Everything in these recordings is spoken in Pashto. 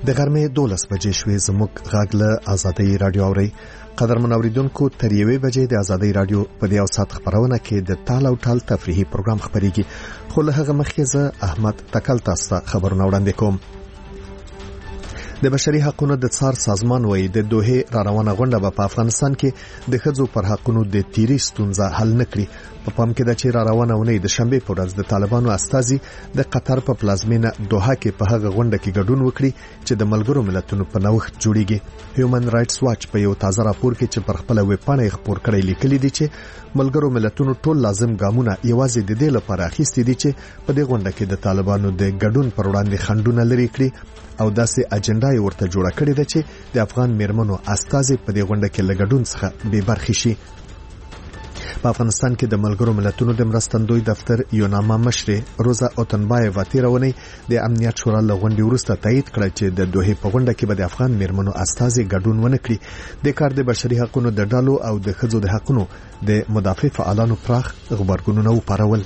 د غرمې 12 بجې شوې. زموږ غږ له آزادۍ رادیو اوري. قدرمن اوریدونکو تر 1 بجې د آزادۍ رادیو په دې اوسات خبرونه کې د ټال او ټال تفریحي پروګرام خبريږي. خو له هغه مخکې زه احمد تکل تاسو خبرونه وړاندې کوم. د بشري حقوقو د څار سازمان وایي د دوه را روانه غونډه په افغانستان کې د ښځو پر حقوقو د تیری ستونزه حل نکړي. په پام کې د چې را روانه ونې د شنبه په ورځ د طالبانو استازي د قطر په پلازمینه دوحه کې په هغه غونډه کې ګډون وکړي چې د ملګرو ملتونو په نوښت جوړیږي. هیومن رائټس واچ په یو تازه راپور کې چې پر خپل ویب پاڼه خبر کړی لیکلي دي چې ملګرو ملتونو ټول لازم ګامونه یوازې د دې لپاره اخیستي دي چې په دې غونډه کې د طالبانو د ګډون پر وړاندې خنډونه لري کړي او داسې اجنډا یې ورته جوړه کړې ده چې د افغان میرمنو استازي په دې غونډه کې لګډون څخه به برخې شي. په افغانستان کې د ملګرو ملتونو د مرستندوی دفتر یو نامه مشر روزا اوتنبایeva تیرونی د امنیت شورا لغونډي وروسته تایید کړ چې د دوه په غونډه کې به د افغان میرمنو استازي ګډون ونه کړي. د کار د بشري حقوقو د ډالو او د ښځو د حقوقو د مدافع فعالانو پراخ خبرګونونه وپارول.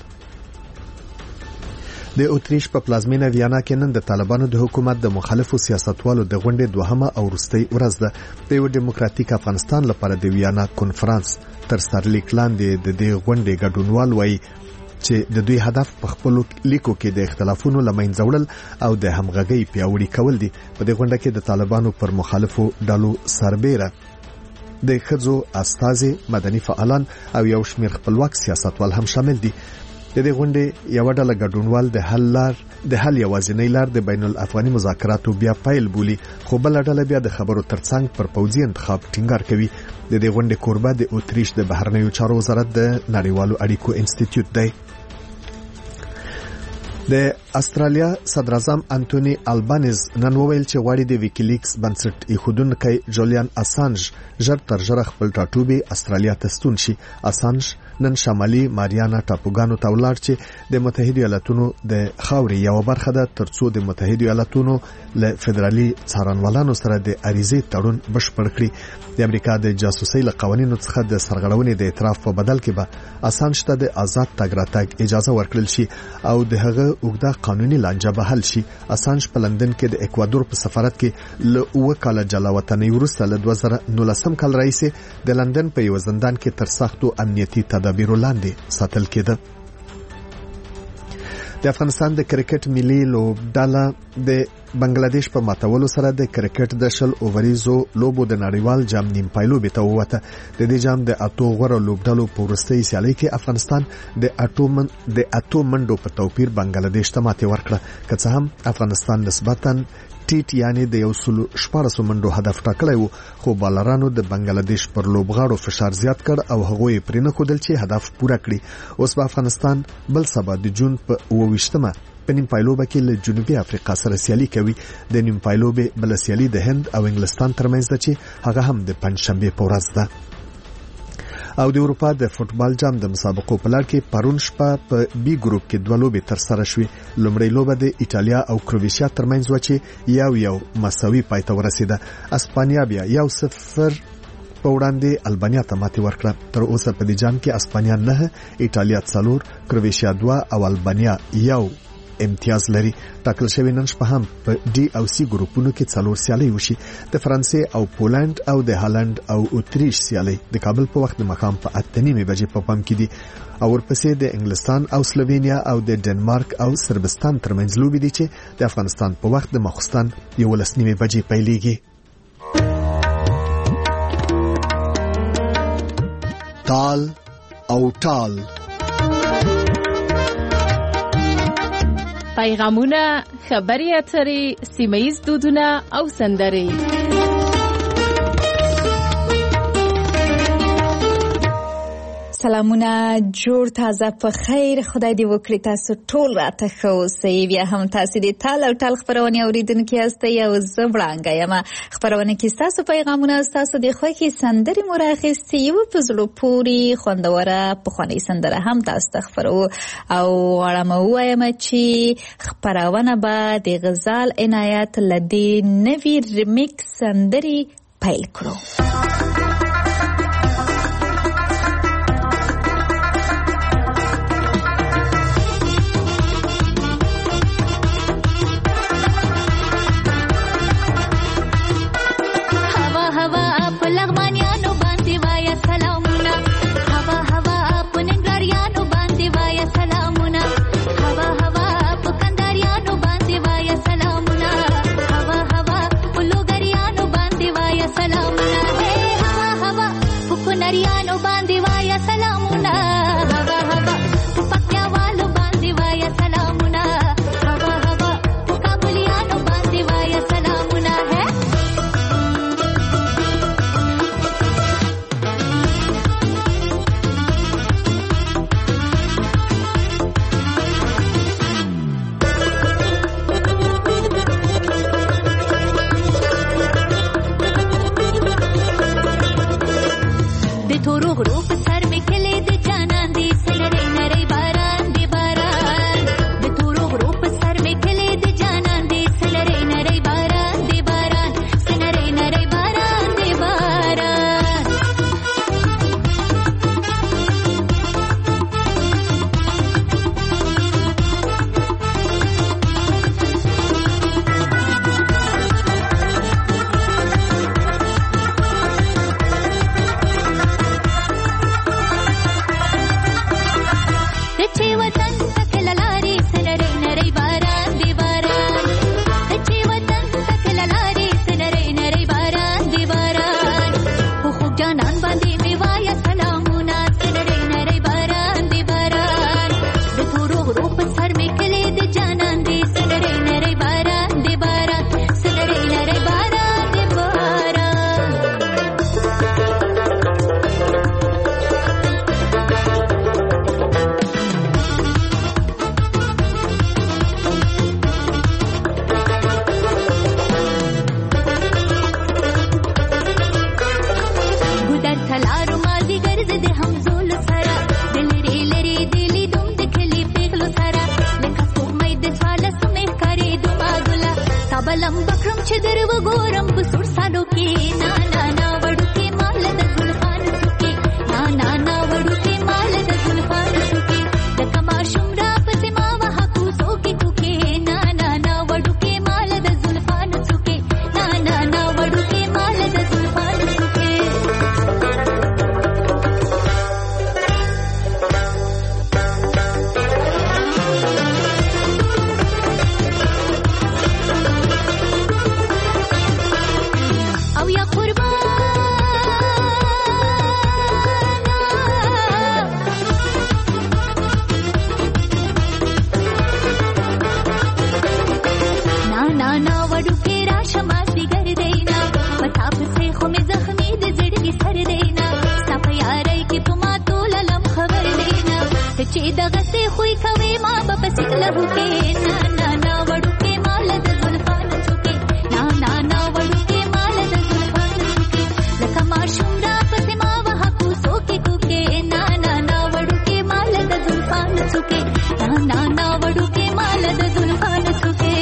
د اوتریش په پلازمینه ویانا کې نن د طالبانو د حکومت د مخالفو سیاستوالو د غونډې دوهمه او وروستۍ ورځ ده. د یو دیموکراتیک افغانستان لپاره د ویانا کانفرنس تر سرلیک لاندې د دې غونډې ګډونوال وایي چې د دوی هدف په خپل لیکو کې د اختلافونو لمنځه وړل او د همغږۍ پیاوړي کول دي. په دې غونډه کې د طالبانو پر مخالفو ډلو سربېره د ښځو استازي، مدني فعالان او یو شمېر خپلواک سیاستوال هم شامل دي. د دې غونډې یو ډله ګډونوال د حل یوازینۍ لار د بین الافغاني مذاکراتو بیا پایل بولی، خو بل ډله بیا د خبرو ترڅنګ پر پوځي انتخاب ټینګار کوي. د دې غونډې کوربه د اوتریش د بهرنیو چارو وزارت د نړیوالو اړیکو انسټیټیوټ دی. د استرالیا صدر اعظم انټونی البانیز نن وویل چې غواړي د ویکیلیکس بنسټ ایښودونکی جولیان اسانج ژر تر ژره خپل ټاټوبې استرالیا ته ستون شي. اسانج نن شمالي ماریانا ټاپوګانو ته ولاړ چې د متحده ایالاتونو د خاورې یو برخه ده ترڅو د متحده ایالاتونو له فدرالي څارنوالانو سره د اریزې تړون بشپړ کړي. د امریکا د جاسوسۍ له قوانینو څخه د سرغړونې د اعتراف په بدل کې به اسانج ته د آزاد تګ راتګ اجازه ورکړل شي او د هغه اوږده قانوني لانجه به حل شي. اسانج په لندن کې د اکوادور په سفارت کې له 2 کال جلا وطنۍ وروسته له 2019 کال راهیسې د لندن په یو زندان کې تر سختو امنیتي تدابیرو لاندې ساتل کېده. د افغانستان د کرکټ ملي لوبډله د بنگلاديش په ماتولو سره د کرکټ د 10 اووریزو لوبو د نړیوال جام نیم پایلوبې ته ووته. د دې جام د اتو غوړو لوبډلو په وروستۍ سیالۍ کې افغانستان د اتو منډو په توپیر بنگلاديش ته ماتې ورکړه. که څه هم افغانستان نسبتاً ټیټ یعنی د 114 منډو هدف ټاکلی وو، خو بالرانو د بنگلاديش پر لوبغاړو فشار زیات کړ او هغه یې پرې نه ښودل چې هدف پوره کړي. اوس به افغانستان بل سبا د جون په 28مه په نیم پایلوبه کې له جنوبي افریقا سره سیالي کوي. د نیم پایلوبه بل سیالي د هند او انګلستان ترمنځ ده چې هغه هم د پنځشنبه په ورځ ده. او د اروپا د فوتبال جام د مسابقو په لړ کې پرون شپه په بي ګروپ کې 2 لوبې تر سره شوې. لومړی لوبه د ایټالیا او کروشیا ترمنځ و چې یو مساوي پای ته ورسیده. اسپانیا بیا 1-0 په وړاندې البانیا ته ماتې ورکړه. تر اوسه په دې جام کې اسپانیا 9، ایټالیا 4، کروشیا 2 او البانیا 1 امتیاز لري. ټاکل شوی نن شپه هم په ډي او سي ګروپونو کې 4 سیالۍ وشي. د فرانسې او پولند او د هالند او اوتریش سیالۍ د کابل په وخت د مخام په 8:30 بجې په پام کې دي. او ورپسې د انګلستان او سلووینیا او د ډنمارک او سربستان ترمنځ لوبې دي چې د افغانستان په وخت د ماخوستن 11:30 بجې پیلېږي. تال او ټال پیغامونه، خبري اترې، سیمه‌ییز دودونه او سندرې. سلامونه، جوړ تازه په خیر. خدای دې وکړي تاسو ټول راته ښه اوسئ. بیا هم تاسو دې تال او ټال خبرونه اوریدونکي یاستئ او زه وړاندې یم. خبرونه کې تاسو پیغامونه تاسو د خوښي سندرې مو راخیستې، یو په زړه پورې خوندوره پخوانۍ سندره هم تاسو ته خبرو او غواړم ووایم چې خبرونه به د غزال عنایت له دې نوي ریمیکس سندرې پیل کړو. د تورو غرو په سر مې کلی د جانان دی سنري نري باران دی باران د تورو غرو په سر مې کلی د جانان دی سنري نري باران دی باران سنري نري باران دی باران چې وطن تکل لاري سنري نري باران دی باران چې وطن تکل لاري سنري نري باران دی باران خو جانان باندې می وایا سلامونه سنري نري باران دی باران د تورو غرو په سر می کلی د جانان دی سنري نري باران دی باران سنري نري باران دی باران ګودر تلارو مازی ګرځ د همزول سره دلری لری دلی دوم د کلی پیغلو سره لکه سپوږمۍ د څوالس مې ښکارې دوما ګله تابلم بکرم چې در وګورم په سور سالو کې نا نا نا وړوکې مال د زلفان څوکې نا نا نا وړوکې مال د زلفان څوکې لکه ماشوم را پسې ما وهه کوڅو کې کوکې نا نا نا وړوکې مال د زلفان څوکې نا نا نا وړوکې مال د زلفان څوکې او یا قربانا نا نا نا وړوکې راشه مازی ګرځینا پتا پسې خو مې زخمي د زړګي سر دینا ستا په یارۍ کې په ما توله لم خبر دینا ته چې دغسې خوی کوې ما به پسې لهو کې نا نا نا وړوکې مال د زلفانو څوکې نا نا نا وړوکې مال د زلفانو څوکې لکه ماشوم را پسې ما وهه کوڅو کې کوکې نا نا نا وړوکې مال د زلفانو څوکې نا نا نا وړوکې مال د زلفانو څوکې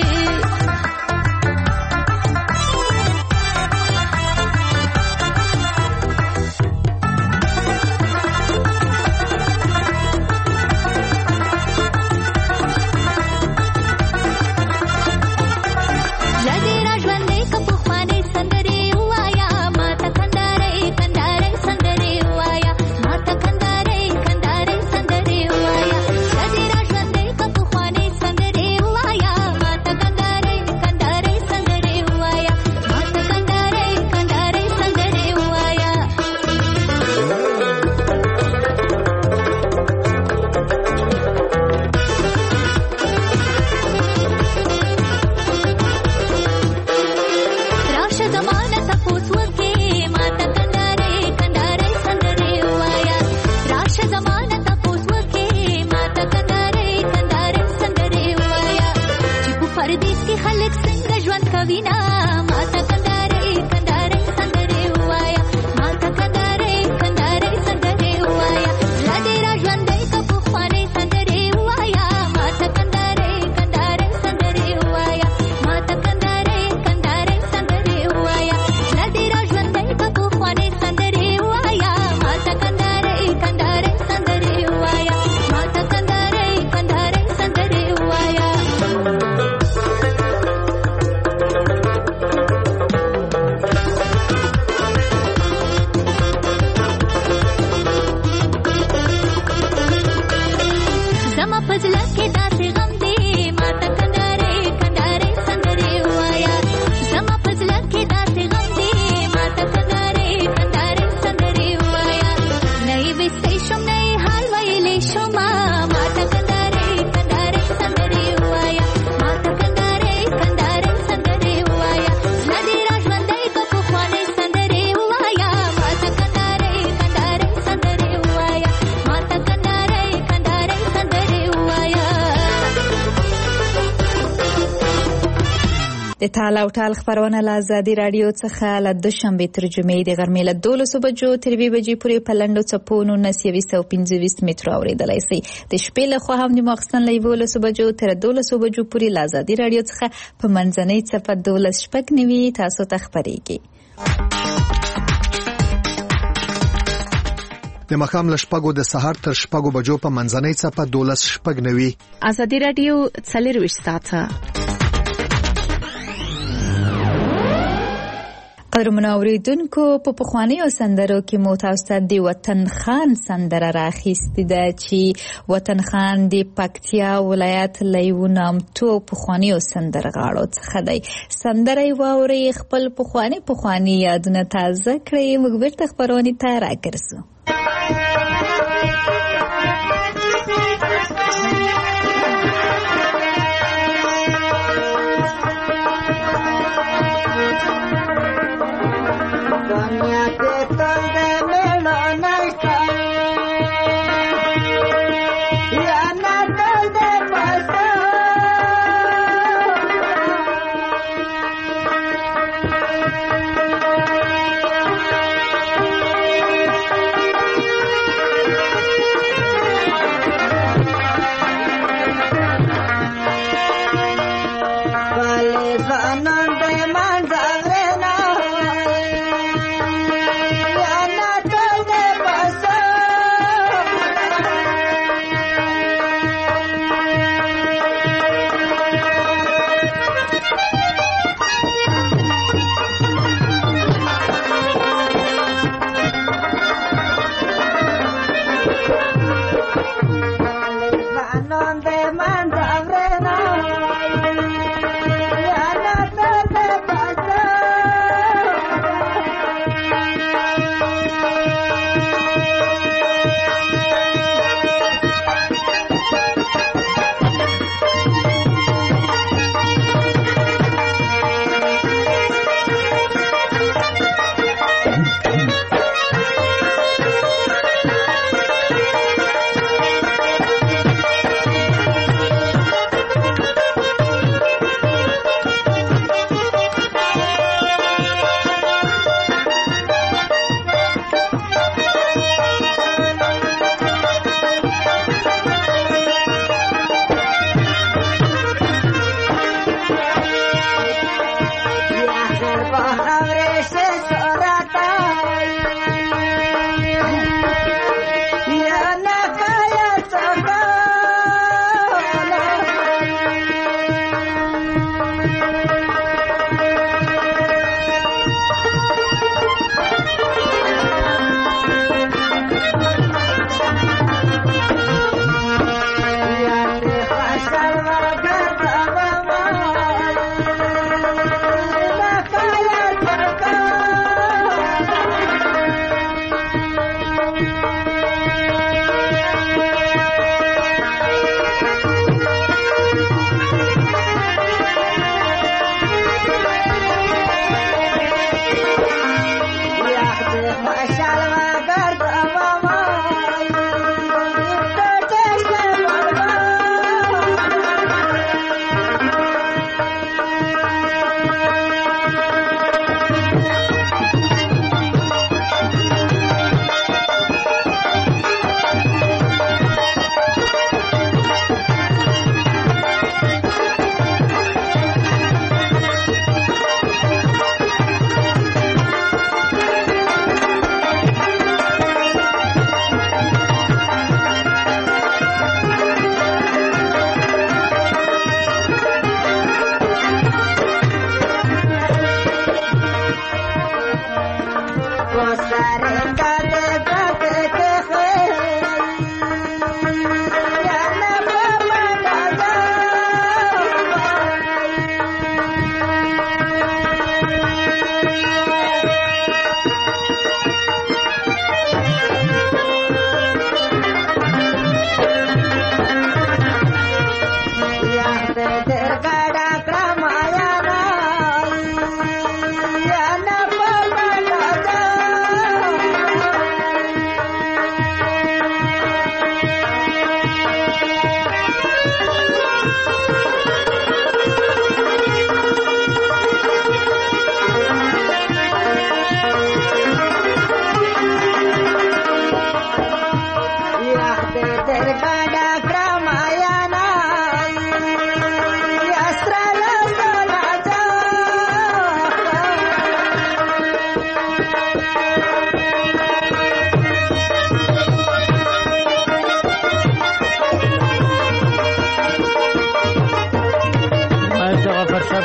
د تال او ټال خبرونه له ازادي راډیو څخه له دوشنبې تر جمعې د غرمې له 12 بجو تر 2 بجې پورې په لنډو څپو 1925 مترو اورېدلی شئ. د شپې له خوا هم د ماخستن له 11 بجو تر 12 بجو پورې له ازادي راډیو څخه په منځنۍ څپه 12:09 تاسو ته خبرېږي. د ماښام له 6 د سهار تر 6 بجو په منځنۍ څپه 12:09. ازادي راډیو 24 ساعته. قدرمنو اوریدونکو، په پخوانیو سندرو کې مو تاسو ته د وطن خان سندره راخیستې ده چې وطن خان د پکتیا ولایت له یو نامتو پخوانیو سندرغاړو څخه دی. سندره یې واورئ، خپل پخواني یادونه تازه کړئ. موږ بیرته خپرونې ته راګرځو.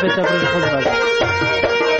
په تفریح خوش باشه.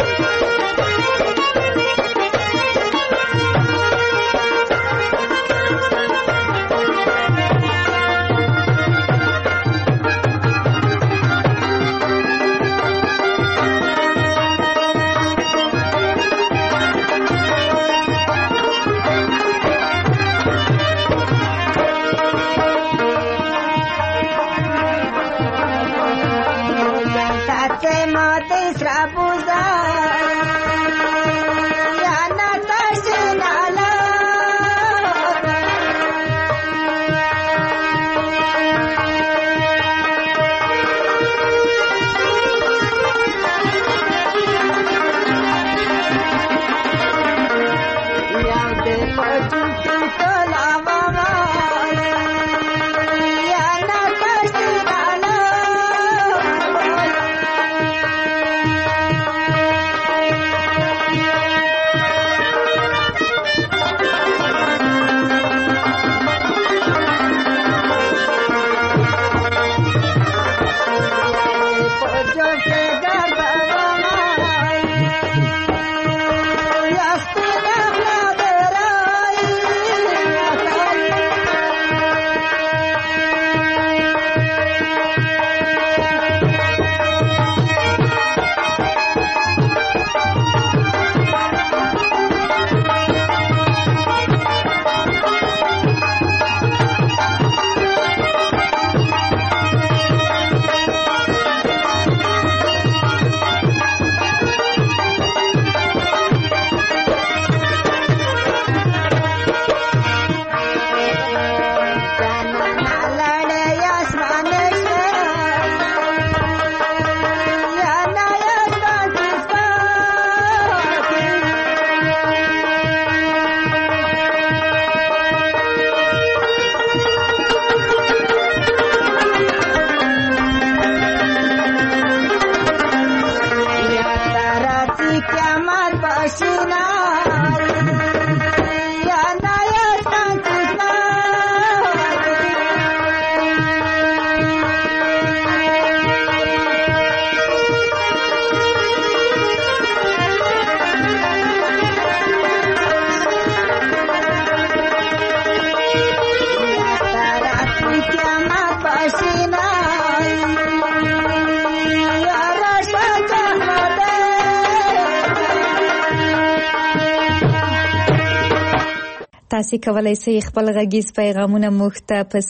تاسو کولای شئ خپل غږیز پیغامونه موږ ته په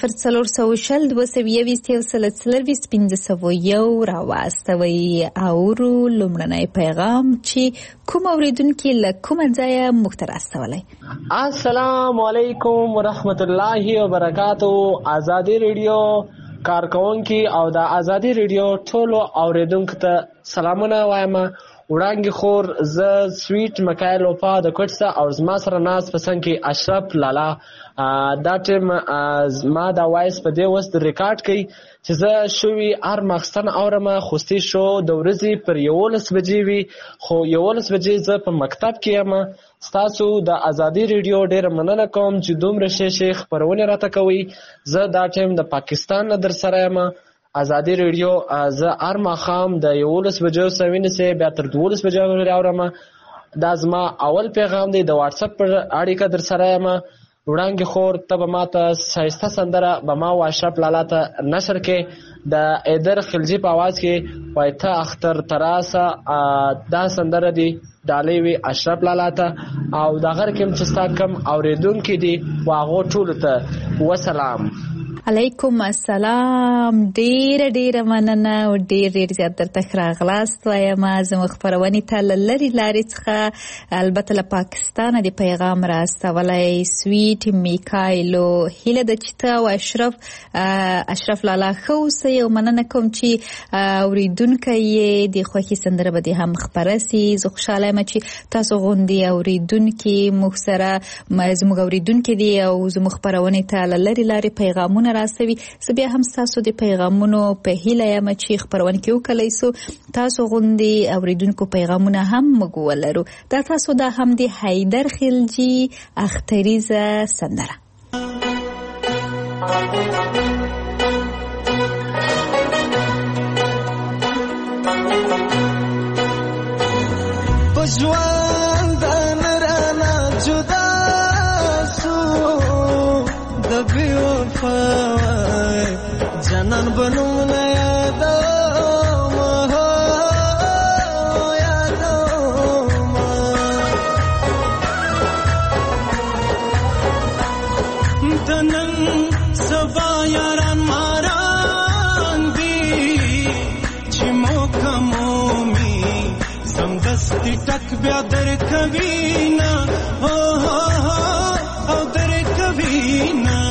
00422 راواستوئ او لومړنی پیغام چې کوم اوریدونکي له کومه ځایه موږ ته راستولی. السلام علیکم ورحمت الله وبرکاتو. آزادی ریډیو کارکونکي او د آزادی ریډیو ټولو اوریدونکو ته سلامونه وایم. وړاندې خور زه سویټ مکایل اوپا د کوټسه او زما سره ناست پسند کې اشرف لالا دا ټیم زما دا وایس په دې وست ریکارډ کوي چې زه شوي هر ماخستن اورمه خوستي شو د ورځې پر 11 بجې وي خو 11 بجې زه په مکتب کې یم. ستاسو د آزادی ریډیو ډېره مننه کوم چې دومره ښې خپرونې راته کوي. زه دا ټیم د پاکستان نه در سره یم. آزادی ریډیو زه هر ماښام د 11 بجو څخه ونیسئ بیا تر 12 بجو پورې اورم. دا زما اول پیغام دی د واتساپ پر اړیکه در سره یم. وړاندې خور ته به ماته ښایسته سندره به ما و اشرف لالا ته نشر کې د ایدر خلجي په آواز کې وایي ته اختر تراسه دا سندره دی ډالۍ وي اشرف لالا ته او د هغه کوم چې ستا کم اوریدونکي دي هغو ټولو ته وسلام. علیکم السلام. ډیره مننه او ډیر زیات درته راغلاست وایم. زموږ خپرونې ته له لرې لارې څخه البته له پاکستانه د پیغام راستولی سویټ میکایلو هیله ده چې ته او اشرف لالا ښه اوسئ او مننه کوم چې اوریدونکی یې د خوښې سندره به دې هم خپره سي. زه خوشحاله یم چې تاسو غوندې اوریدونکي موږ سره زموږ اوریدونکي دي او زموږ خپرونې ته له لرې لارې پیغامونه راستوي. زه بیا هم ستاسو د پیغامونو په هیله یم چې خپرونه کې وکولی سو تاسو غوندې اوریدونکو پیغامونه هم موږ ولرو. دا تاسو دا هم د حیدر خلجي اختریزه سندره. ژوند نرانا جدا سو د بې وفا جنان بنوم نه یادوم د نن سبا یاران ماران دي چې موکه مومي سمدستي ټک بیا در کوي نه او در کوي نه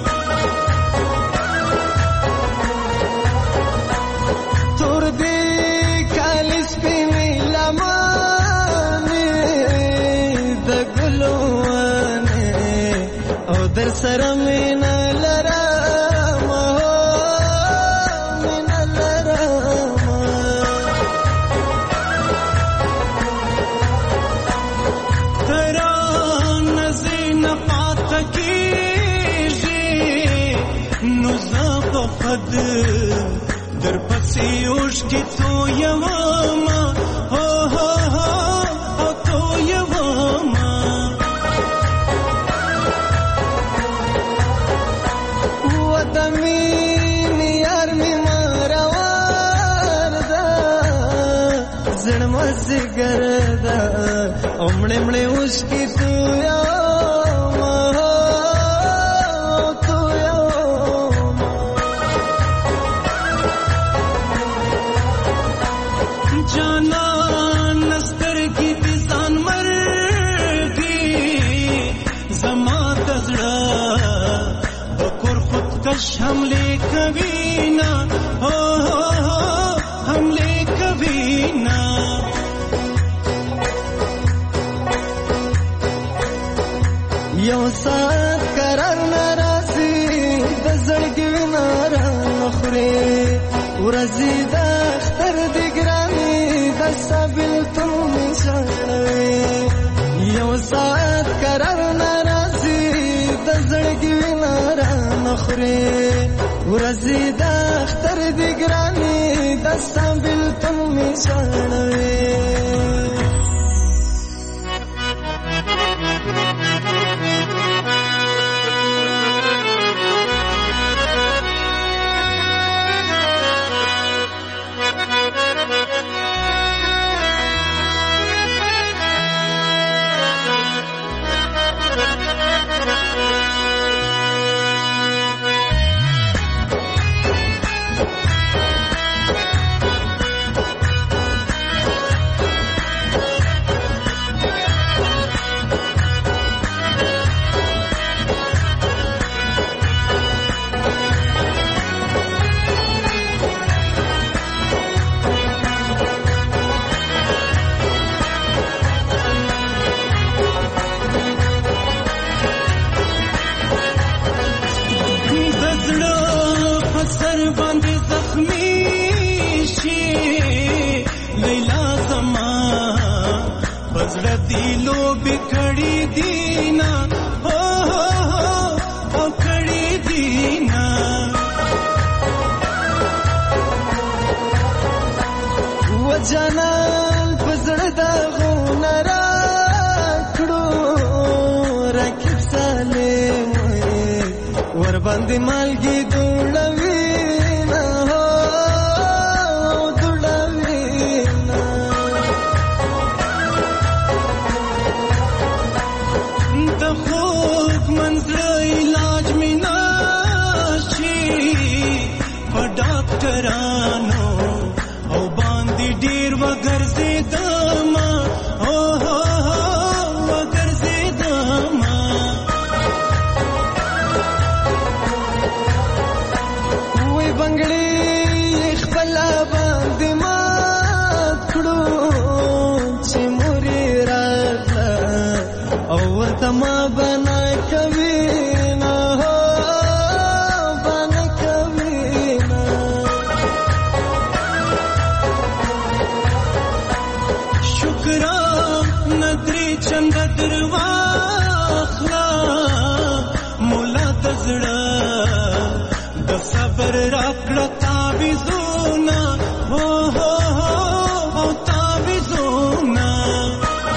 تور دې کالي سپینې لمانې د ګلوانې او در سره مینه لرم مینه لرم تران زین پاته کیږي نو زه په خود در پسې اوښکې تویومه او تویومه زګردا اومړې مړې اوسکی تو یا جانا نستر کی دسان مرګي زما دزړه بکور خودکش حمله کوي نه حمله کوي نه یو سات قرار نراسي د زړګي ناره نخري ورزي د اختر دی ګرامي د سابل تم نشړوي یو سات قرار نراسي د زړګي ناره نخري ورزي د اختر دی ګرامي د سابل تم نشړوي दिलो बिखड़ी दीना ओ खड़ी दीना वो जानल पजड़दा गुनरा खड़ो रखिब साले वर बंदी मालगी दुलवी ډاکټرانو او باندې ډیر وګرځیدما وګرځیدما وې بنگړي خپل باندې ما کړو چې موري راځه او ورته ما بنا کوي چند درواخلا مولا دزړه د صبر راکړه تعویذونه او تعویذونه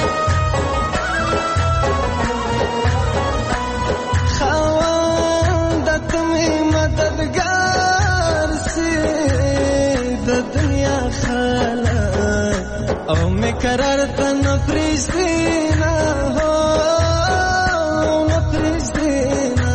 قرار ته نه پرېږدي نه نه پرېږدي نه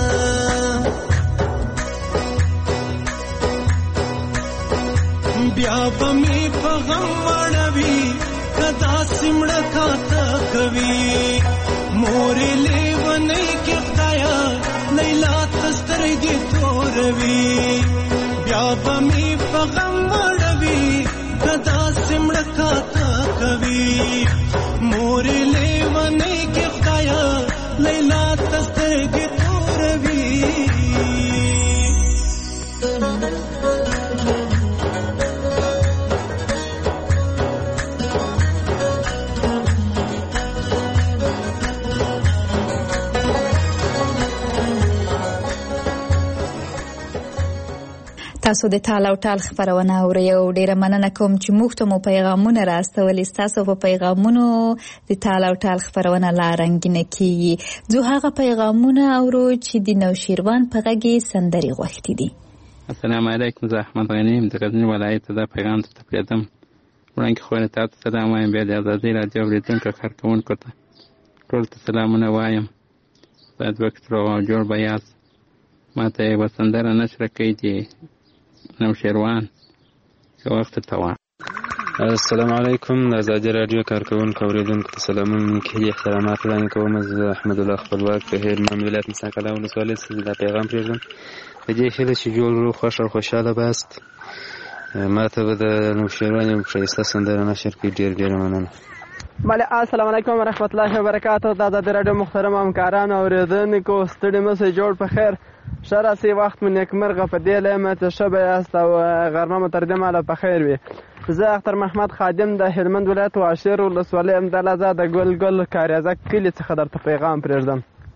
بیا به مې په غم مړوي که داسې مړه کاته کوي مورې لیونۍ کې خدایه لیلا ته سترګې توروي بیا به مې په غم مړوي که داسې مړه کاته کوي مورې لیونۍ کې خدایه لیلا ته سترګې توروي تاسو د ټال او ټال خبرونه اورئ او ډیره مننه کوم چې موږ ته مو پیغامونه راستولي ستاسو په پیغامونو د ټال او ټال خبرونه لا رنګینه کیږي زه هغه پیغامونه اورو چې د نوشیروان په غږی سندري غوښتي دي. السلام علیکم زه احمد غنیم د غزنی ولایت د پیغام ته تپریدم وړاندې خو نه تاسو سلام وایم بیا د آزادۍ راډیو اوریدونکو کارکوونکو ته ټول ته سلامونه وایم باید وخت رو جوړ بیاس ماته یوه سندره نشره کوي چې نوشیروان که وخت ته السلام علیکم د آزادۍ راډیو کارکوونکو اوریدونکو ته سلامونه کې احترامات وړاندې کوم زه احمد الله خپلواک د هلمند ولایت مساکله ولسوالۍ څخه دا پیغام پرېږدم په دې هیله چې جوړ روغ خوښ او خوشحاله باست ماته به د نوشیروان یو ښایسته سندره نشر کړي ډېر ډېره مننه. بله السلام علیکم ورحمت الله وبرکاته د آزادۍ راډیو محترم همکارانو اوریدونکو ستړي مه شئ جوړ په خیر ښه راسئ وخت مو نیکمرغه په دې لیمه چې ښه به یاست او غرمه مو تر دې مهاله په خیر وي. زه اختر محمد خادم د هلمند ولایت واشیر ولسوالۍ امدلازه د ګل کاریزک کلي څخه درته پیغام پرېږدم.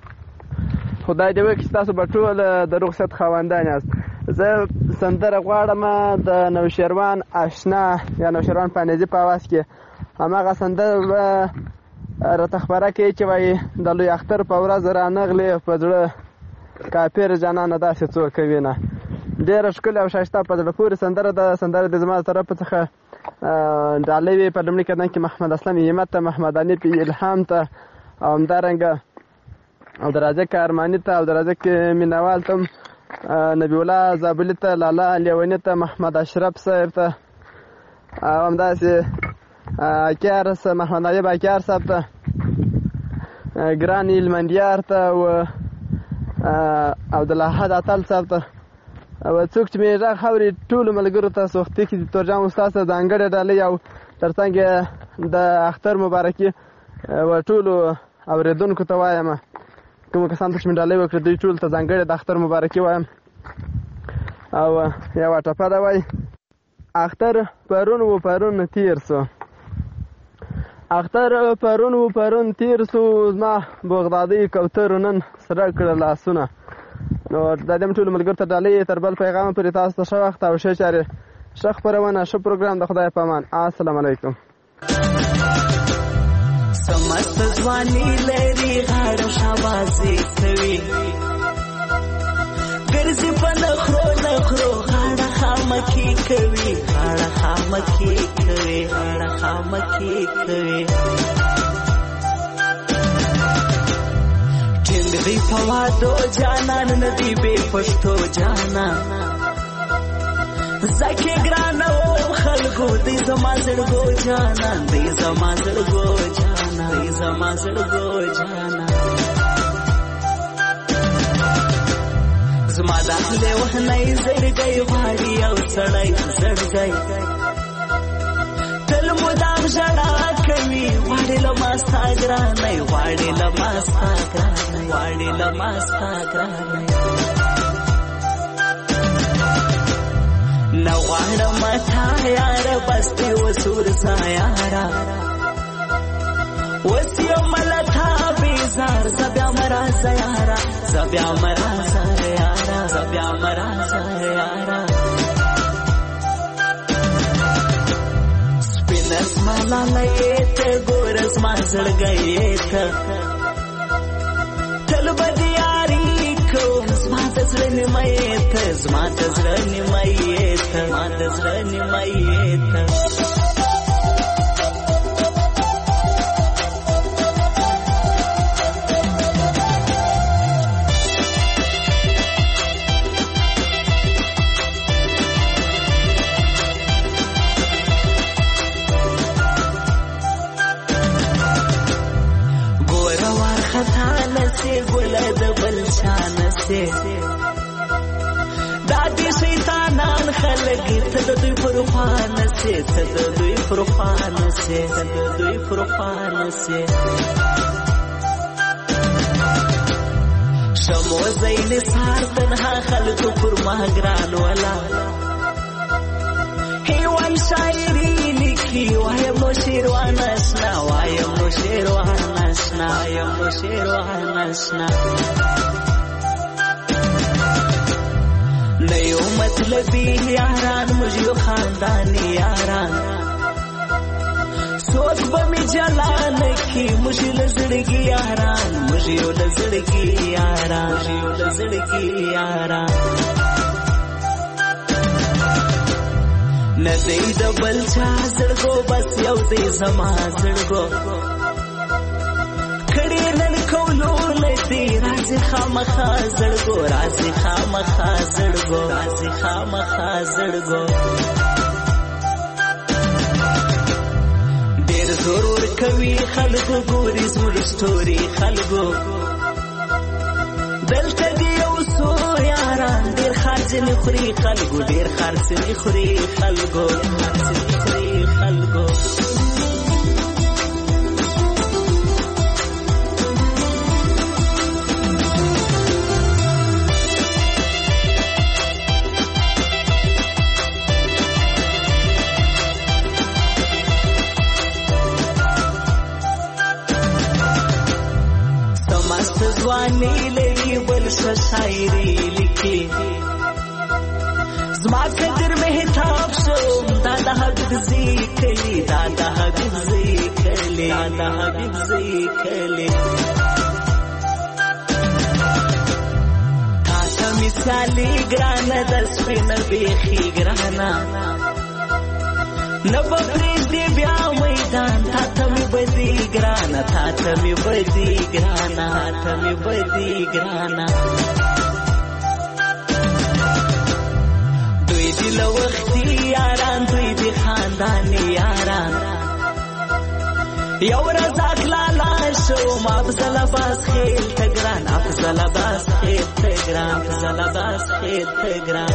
خدای دې وکړي ستاسو به ټول د روغ صحت خاوندان یاست. زه سندره غواړم د نوشیروان اشنا یا نوشیروان پانیزي په اواز کې هماغه سندره به راته خپره کوي چې وایي د لوی اختر په ورځ رانغلې په زړه کافر جانانه داسې څوک کوي نه. ډېره ښکلې او ښایسته په زړه پورې سندره ده. سندره د زما د طرفه څخه ډالۍ وي په لومړي قدم کې محمد اسلم همت ته محمد انیف الهام ته او همدارنګه عبدالرازق ارماني ته عبدالرازق مینوال ته نبی الله زابلي ته لالا لیوني ته محمد اشرف صاحب ته او همداسې اکیار محمد نایب اکیار صاحب ته ګران هلمندیار ته او عبدالاحد اتل صاحب ته او څوک چې مې غږ اوري ټولو ملګرو ته سوختي کې د تورجان استاد ته ځانګړې ډالۍ او تر څنګ د اختر مبارکي ټولو اورېدونکو ته وایم کومو کسانو ته چې مې ډالۍ وکړه دوی ټولو ته ځانګړې د اختر مبارکي وایم او یوه ټپه ده وایي اختر پرون و پرون تیر سو اختر پرون و پرون تیر سو زما بغدادي کوترو نن سره کړه لاسونه. نو دا دې ټولو ملګرو ته ډالۍ تر بل پیغام پورې تاسو ته ښه وخت او ښه چارې ښه خپرونه ښه پروګرام د خدای په امان. السلام علیکم. سمست ځواني لري غاړه شاباسي کوي ګرځي په نخرو نخرو غاړه خامکي کوي غاړه خامکي کوي غاړه خامکي کوي ټینګي په وادو جانان ندی به پښتو جانان زکه ګرانو خلکو دې زما زړګو جانان دې زما زړګو جانان دې زما زړګو جانان زما د له وهنې زړګي غاړي او سړی زړګي تل مدام ژړا کوي واړې لماستا ګرانې واړې لماستا ګرانې واړې لماستا ګرانې نو غواړم تا یار بس دې وسور سایارا وسیو ملتا بیزار زبیا مرا سیارا زبیا مرا سیارا زبیا مرا سیارا سپینس مالا لیت ګورس ما زړګیت تل بدیاری کوم زما د زړه نیمایت زما د زړه نیمایت زما د زړه نیمایت سي دادی شیطانان خلق ته د دوی پروخان سي ته د دوی پروخان سي ته د دوی پروخان سي شمو زین سار تنها خلق پر مهګران ولا هیوان شاعری لیکي وایم نو شیروان اسنا وایم نو شیروان اسنا وایم نو شیروان اسنا نیو مطلبی یاران مجھو خاندانی یاران سوک بمی جلان کی مجھو لزڑگی یاران مجھو لزڑگی یاران مجھو لزڑگی یاران ندی دبل چا زڑگو بس یو دی زما زڑگو کڑی نن کولو ندی رازی خامخا زڑگو رازی خامخا زڑگو رازی خامخا زڑگو دیر ضرور کوي خلگو گوری زور سٹوری خلگو دلتا دیو سو یاران دیر خارجنی خوری خلگو دیر خارجنی خوری خلگو خارجنی خوری خلگو زوانی لری بلش شاعری لکی زما قدر محتاب شوم دادا حبیب زی کلی دادا حبیب زی کلی دادا حبیب زی کلی تاتا مثالی گرانا دسپین بیخی گرانا نبا پریز دی بیا میدان تاتا می بدی گرانا تاتا می بدی گرانا تاتا می بدی گرانا دوی دی لوختی یاران دوی دی خاندانی یاران یو رزاق لالا شو افضل باز خیل تگران افضل باز خیل تگران افضل باز خیل تگران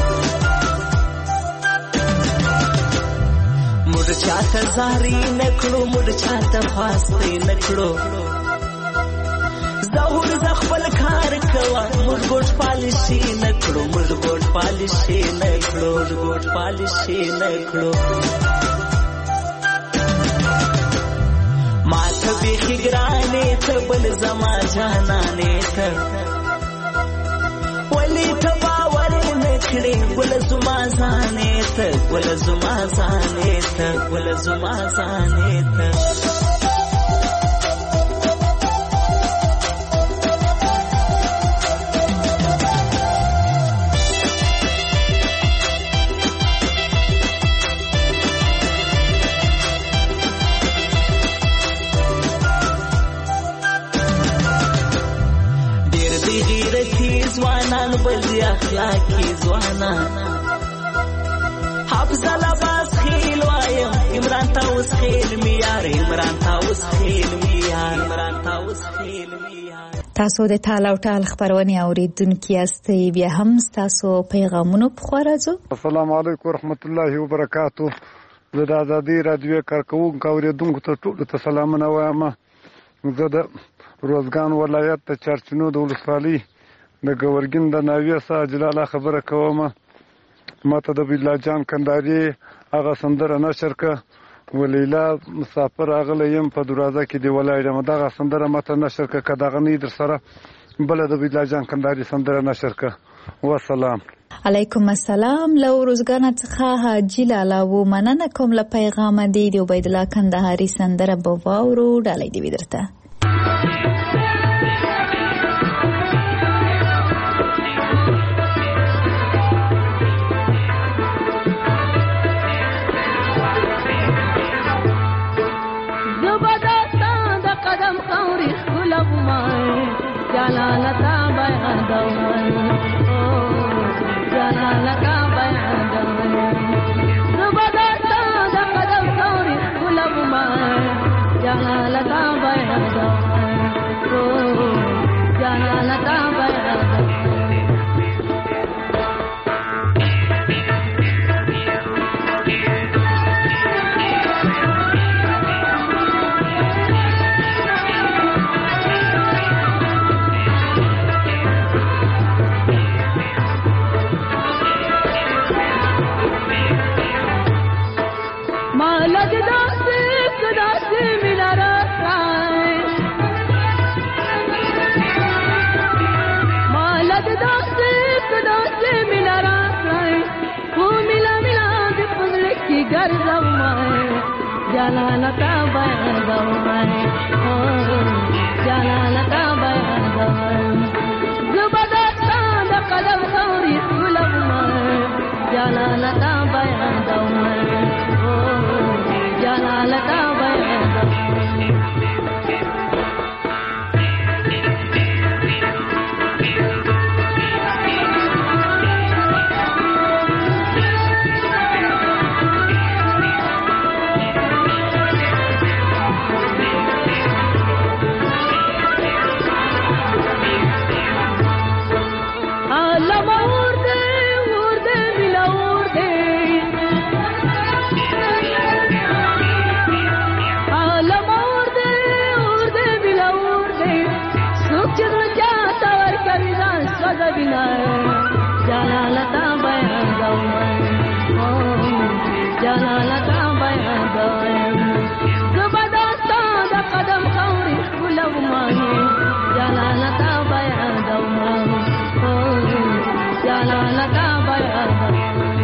مړ چاته زاري نکړو مړ چاته فاسته نکړو زهور زخپل کار کوا مړ ګوټ پالشي نکړو مړ ګوټ پالشي نکړو ګوټ پالشي نکړو ماته به خګرانه ته بل زما جانانه ته ولی ته باور نکړې ګل زما ځانې ته ګل زما ځانې ته ګل زما ځانې ته زوانان بلدی اخلاقی زوانان حفظ لباس خیل وایم عمران تاوس خیل میار عمران تاوس خیل میار عمران تاوس خیل میار تاسو د تال او ټال خبرونه اوریدونکو یاستئ بیا هم تاسو پیغامونه پخوارځو. السلام علیکم ورحمت الله وبرکاتو. زه د ازادي رادیو کارکوونکو اوریدونکو ته ټولو ته سلامونه وایم. زه د روزګان ولایت د چرچنو د ولسوالۍ د ګورګین د ناویه څخه جلاله خبره کوم. ماته د بالله جان کندهاري هغه سندره نشر که ولیلا مسافر راغلی یم په دروازه کې دی ولاړ یم. دغه سندره ماته نشر که که دغه نه در سره بله د بالله جان کندهاري سندره نشر که. وسلام. علیکم السلام. له روزګان څخه حاجي لالا و مننه کوم له پیغام دی د عبید الله کندهاري سندره به واورو ډالۍ دی درته. جلالتا بیادوان جلالتا بیادوان زبادتا دا قدم سوری گلب مان جلالتا بیادوان جلالتا بیادوان جلالتا بیانوم جلالتا بیانوم زبدستا د قدم خوري ولوم جلالتا بیانوم جلالتا بیانوم جلالتا بیانوم جلالتا بیانوم زبدستا د قدم خوري ولوم جلالتا بیانوم جلالتا بیانوم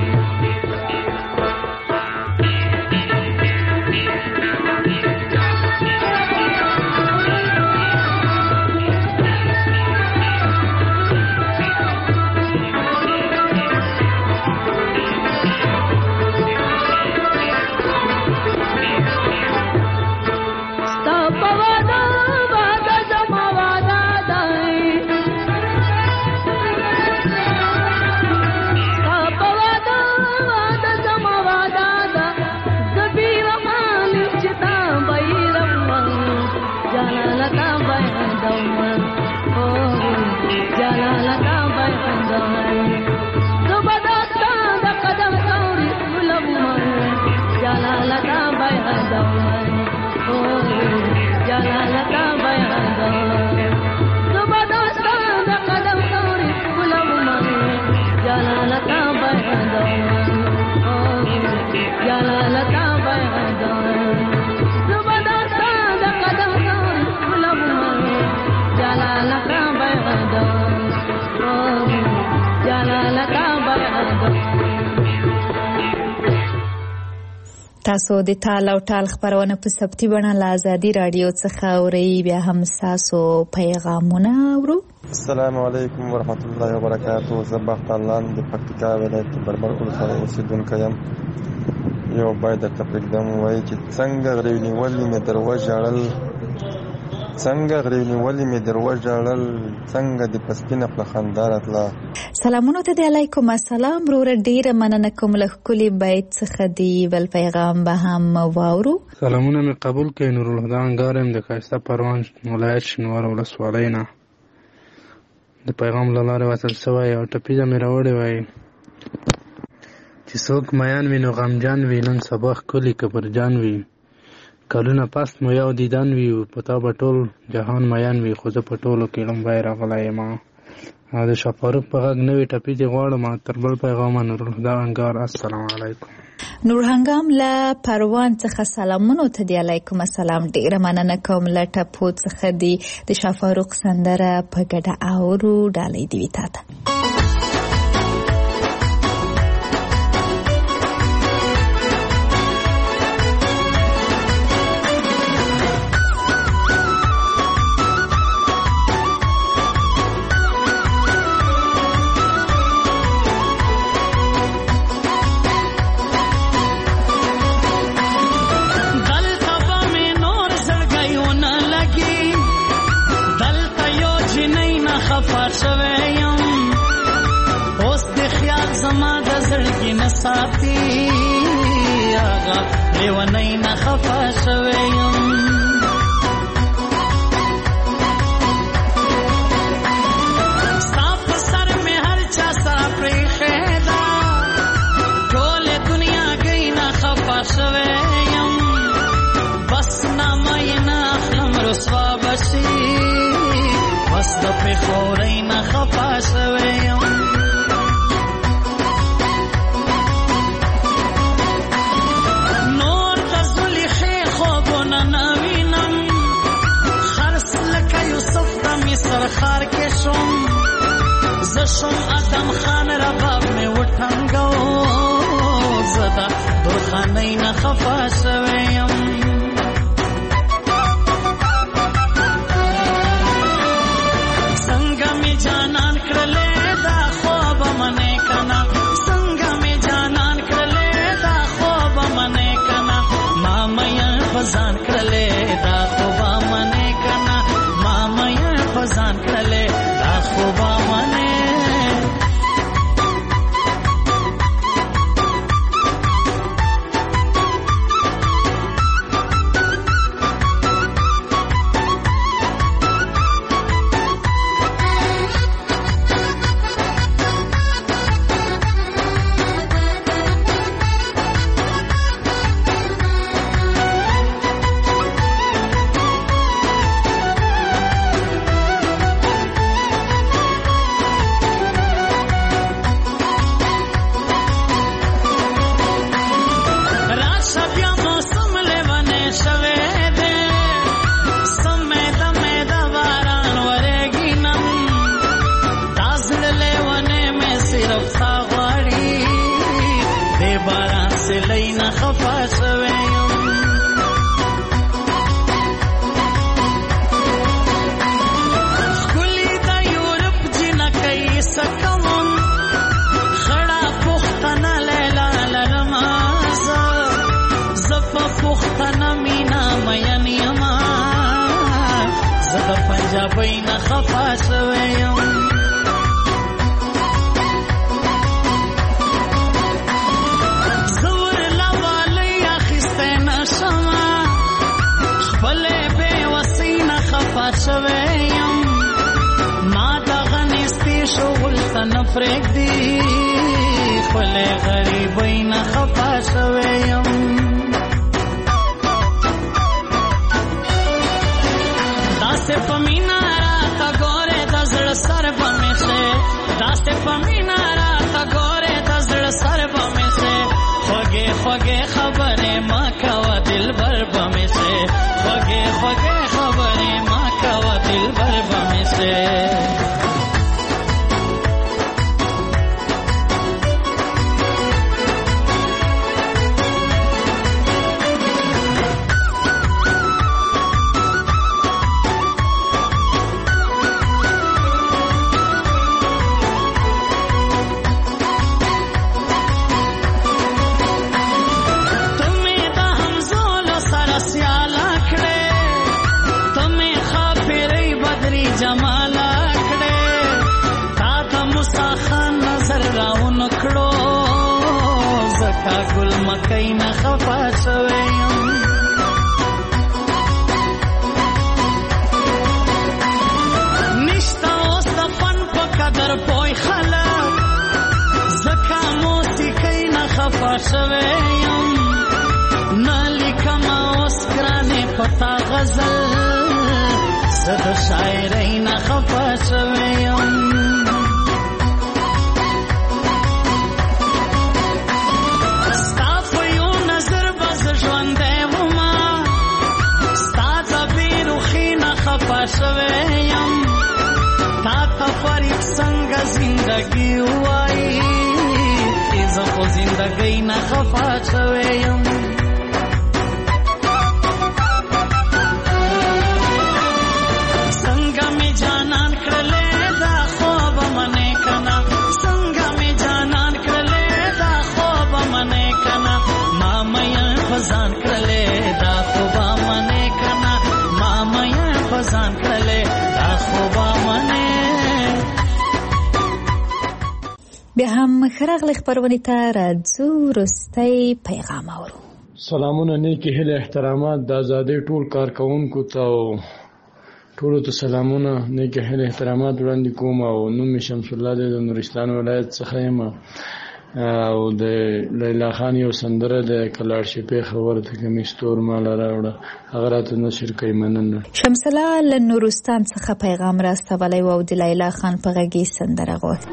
تاسو د تال او ټال خبرونه په سبتي بڼه له ازادي رادیو څخه اورئ. بیا هم تاسو پیغامونه اورو. السلام علیکم ورحمت الله وبرکاته. زه بختالان د پکتیکا ولایت بربر ولسوالۍ اوسیدونکی یم. یو باید درته پرېږدم وایي چې څنګه غریب نیولي مې در وژړل څنګه غریب نیولي مې در وژړل څنګه د په سپینه خوله خندا راتله. سلامونه ته دی. علیکم السلام وروره. ډیره مننه کوم له ښکلي بیت څخه دی. بل پیغام به هم واورو. سلامونه مې قبول کړئ. نورالهدی انګار یم د ښایسته پروان ولایت شینوار ولسوالۍ نه. د پیغام له لارې وصل شوی او ټپیزه مې راوړې وایي چې څوک میان وي نو غمجن وي، نن سبا ښکلي که برجن وي، کلونه پس مو یو دیدن وي، په تا به ټول جهان میان وي، خو زه په ټولو کې لومبی راغلی یم. او د شاه فاروق په غږ نوې ټپیزې غواړم. تر بل پیغامه نورالهدی انګار. السلام علیکم. نور هنګام له پروان څخه سلامونه ته دی. علیکم السلام. ډیره مننه کوم له ټپو څخه دی. د شاه فاروق سندره په ګډه اورو. ډالۍ دی وي تا ته. ساتي آغا لیونی نخفا شویم صاف سر میں ہر چا ساپری خیدا ٹول دنیا گئی نخفا شویم بس نامائی ناخلم رسوا بشی بس دپی خوری نخفا شویم سرخار کې شوم زشم ادم خان رباب میں وټنګو زدا درخانې نه خفا شویم خفا شوی یم ښکلي د یورپ جنکۍ سکوم خړه پښتنه لیلا لرمه زه په پښتنه مینا مین یمه زه د پنجابۍ نه خفا شوی یم زه ورله والی اخیستی نه شمه خپلې بېوسۍ نه خفا شوی یم ما دغه نیستي شغل ته نه پرېږدي خپلې غریبۍ نه خفا شوی یم داسې په مینه راته ګورې د زړه سر به مې شې داسې په مینه راته ګورې د زړه سر به مې شې خوږې خوږې خبرې مه کوه دلبر به مې شې خوږې خوږې خبرې مه کوه دلبر به مې شې جمالا کړه تا د موسی خان نظر راون کړو زکا ګل مکۍ نه خفا شوی یم نشته اوس د فن په قدر پوی خلک زکا موسیقۍ نه خفا شوی یم نه لیکمه اوس ګرانې پتا غزل زه د شاعرۍ نه خفا شوی یم ستا په یو نظر به زه ژوندی ومه ستا د بېروخي نه خفا شوی یم تا ته فرید څنګه زندګي ووایي زه خو زندګۍ نه خفا شوی یم ځان کړلې دا خو به منې کنه ما مې په ځان کړلې دا خو به منې بیا هم خراغلی خپرونې ته راځو وروستی پیغام اورو سلامونه نیکې هیلې احترامات د ازادۍ ټول کارکوونکو ته او ټولو ته سلامونه نیکې هیلې احترامات وړاندې کوم او نوم مې شمس الله دی د نورستان ولایت څخه یم او د لیلا خان یو سندره د کلاړ شپې خبره ته کومې ستور مال راوړه هغه راته نشر کوي مننه شمس الله له نورستان څخه پیغام راستولی و او د لیلا خان په غږ یې سندره غوښته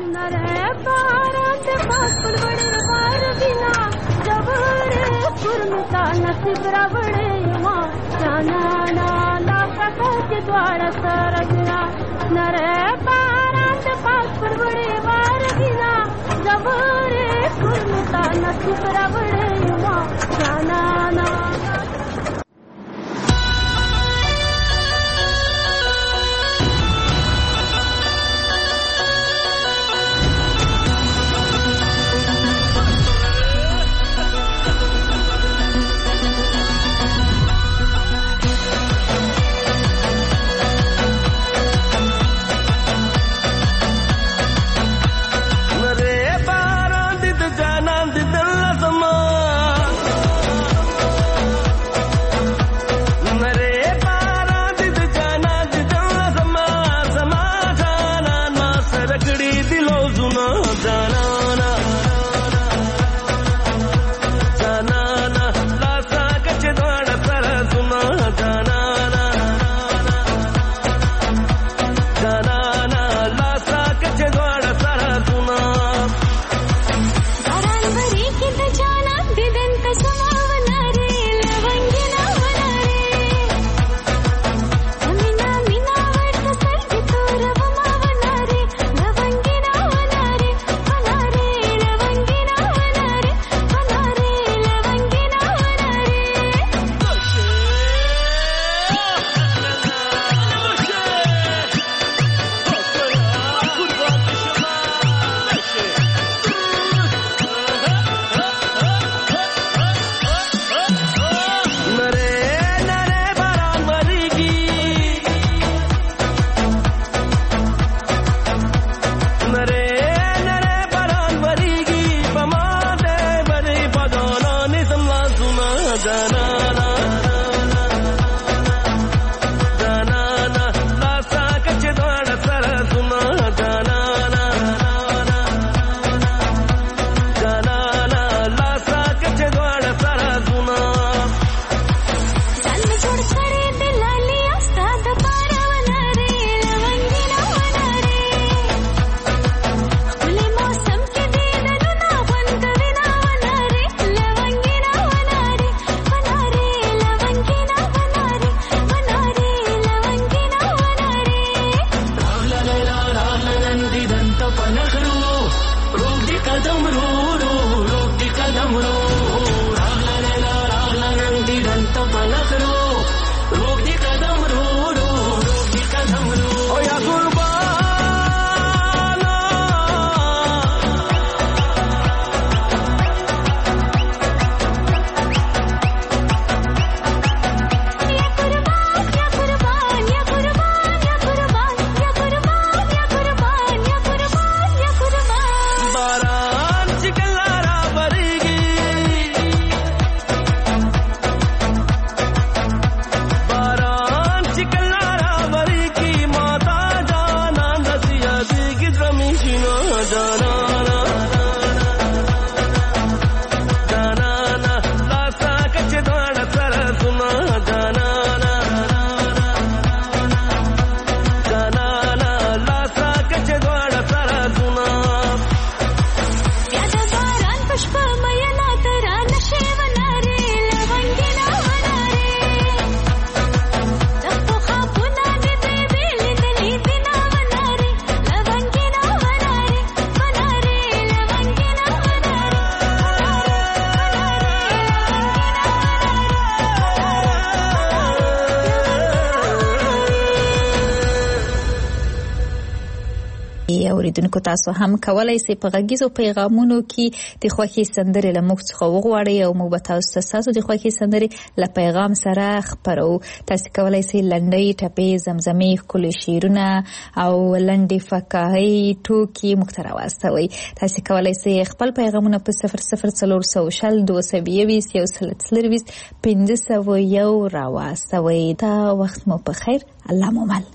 اوریدونکو تاسو هم کولای شئ په غږیزو پیغامونو کې د خوښي سندرې له موږ څخه وغواړئ او موږ به تاسو ته ستاسو د خوښي سندرې له پیغام سره خپرو. تاسو کولای شئ لنډۍ، ټپې، زمزمې، ښکلي شعرونه او لنډې فقاهي ټوکې موږ ته راواستوئ. تاسو کولای شئ خپل پیغامونه په 00400 221 501 راواستوئ. دا وخت مو په خیر. الله مو مل.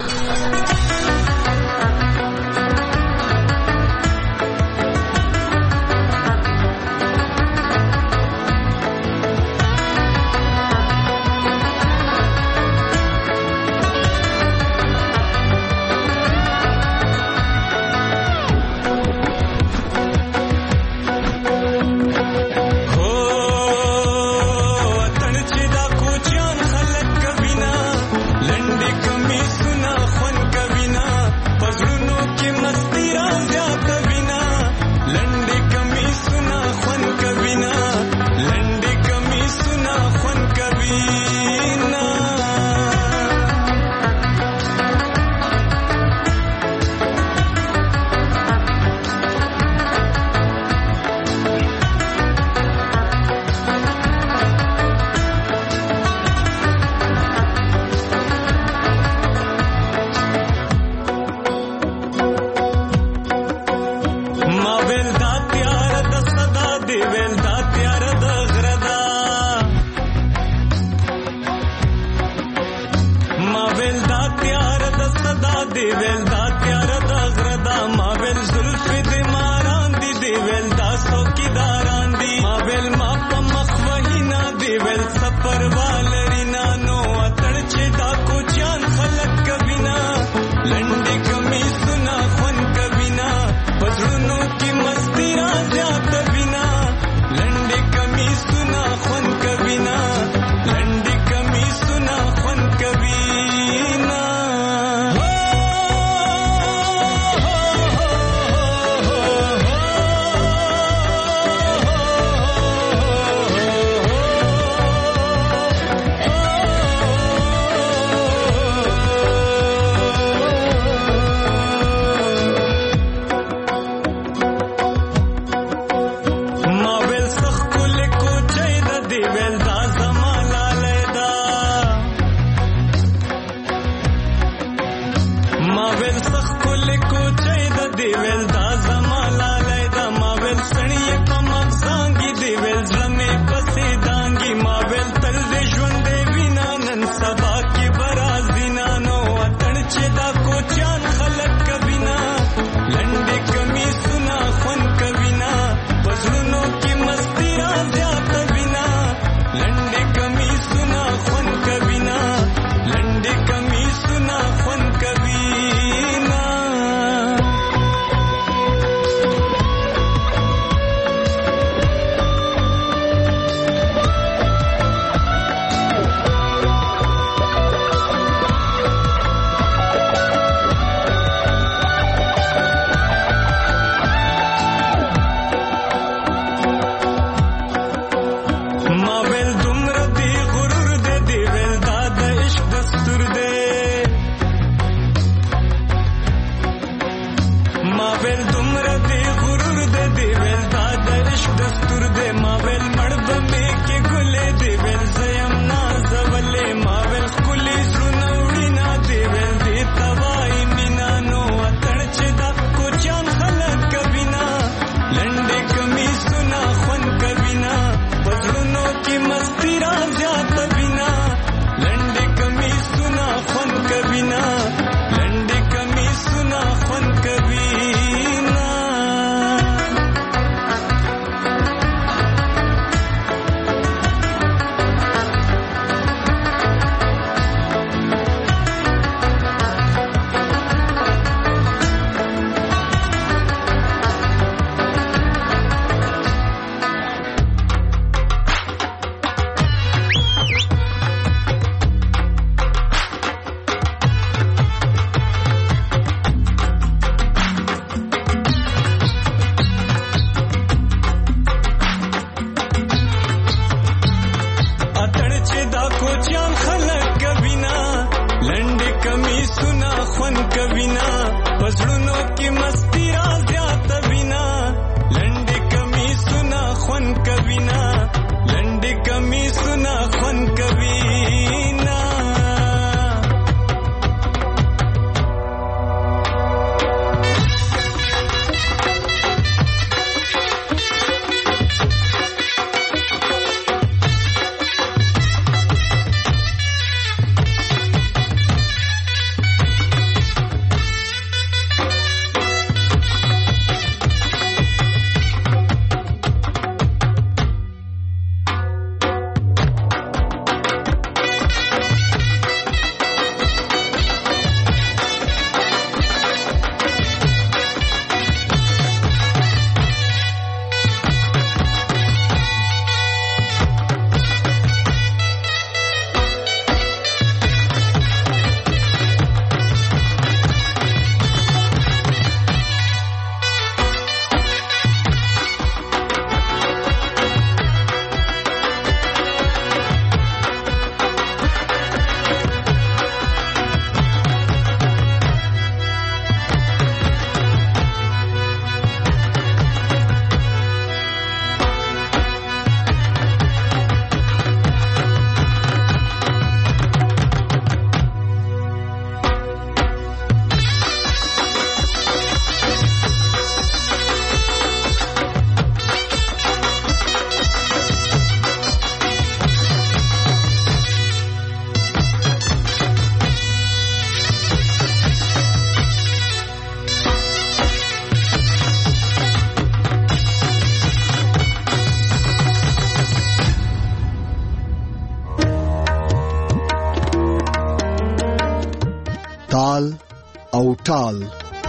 تال او ټال.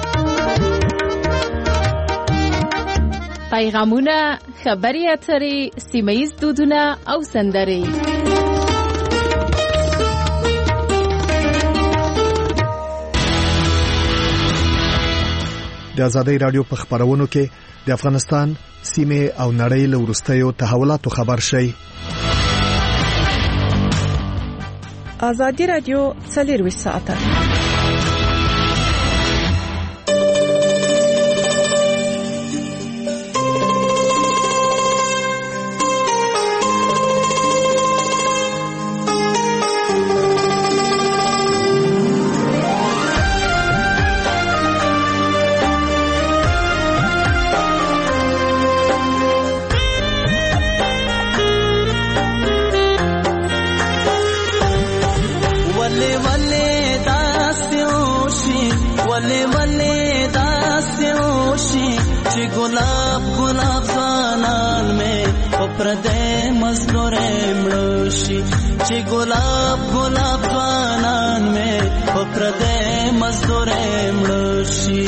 پیغامونه، خبري اترې، سیمه‌ییز دودونه او سندرې. د آزادۍ رادیو په خبرونو کې د افغانستان سیمه او نړۍ له وروستیو تحولاتو خبر شي. آزادۍ رادیو 24 ساعته. गुलाब गुलाब ज़वानान में प्रदे मज़दूरे मृषि ची गुलाब गुलाब ज़वानान में प्रदे मज़दूरे मृषि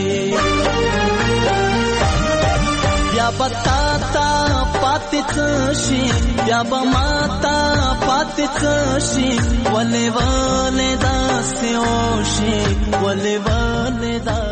या बताता पातितशी या बमाता पातितशी वले वले दास्योशी वले वले दास